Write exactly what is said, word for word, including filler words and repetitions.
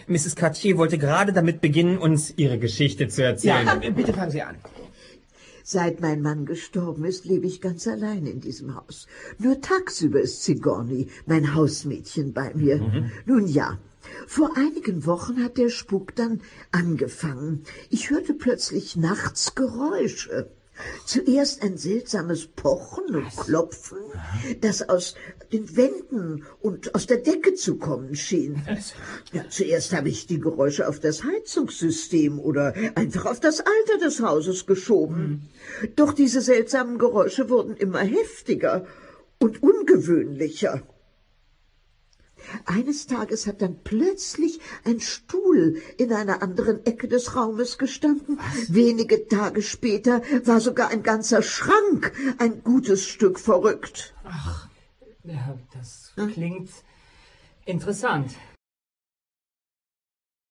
Misses Cartier wollte gerade damit beginnen, uns ihre Geschichte zu erzählen. Ja, bitte fangen Sie an. Seit mein Mann gestorben ist, lebe ich ganz allein in diesem Haus. Nur tagsüber ist Sigourney, mein Hausmädchen, bei mir. Mhm. Nun ja, vor einigen Wochen hat der Spuk dann angefangen. Ich hörte plötzlich nachts Geräusche. Zuerst ein seltsames Pochen und Klopfen, das aus den Wänden und aus der Decke zu kommen schien. Ja, zuerst habe ich die Geräusche auf das Heizungssystem oder einfach auf das Alter des Hauses geschoben. Mhm. Doch diese seltsamen Geräusche wurden immer heftiger und ungewöhnlicher. Eines Tages hat dann plötzlich ein Stuhl in einer anderen Ecke des Raumes gestanden. Was? Wenige Tage später war sogar ein ganzer Schrank ein gutes Stück verrückt. Ach, ja, das klingt interessant.